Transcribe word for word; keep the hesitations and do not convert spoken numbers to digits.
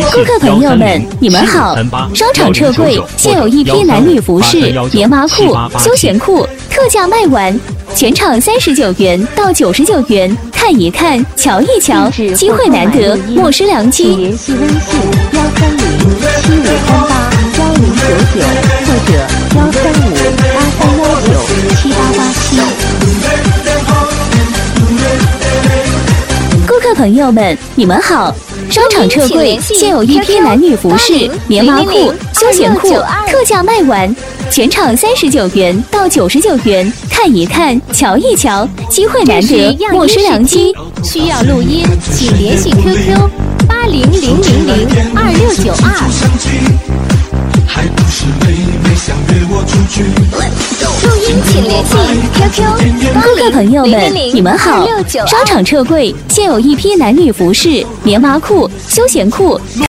顾客朋友们，你们好！商场撤柜，现有一批男女服饰、棉麻裤、休闲裤特价卖完，全场三十九元到九十九元，看一看，瞧一瞧，机会难得，莫失良机。 联系微信幺三零七五三八幺零九九或者幺三五八三幺九七八八七。 顾客朋友们，你们好！商场撤柜，现有一批男女服饰、棉麻裤、休闲裤特价卖完，全场三十九元到九十九元，看一看，瞧一瞧，机会难得，莫失良机。 需要录音，请联系 Q Q 八零零零零二六九二。录音请联系 Q Q 顾客朋友们，你们好！商场撤柜，现有一批男女服饰、棉麻裤、休闲裤。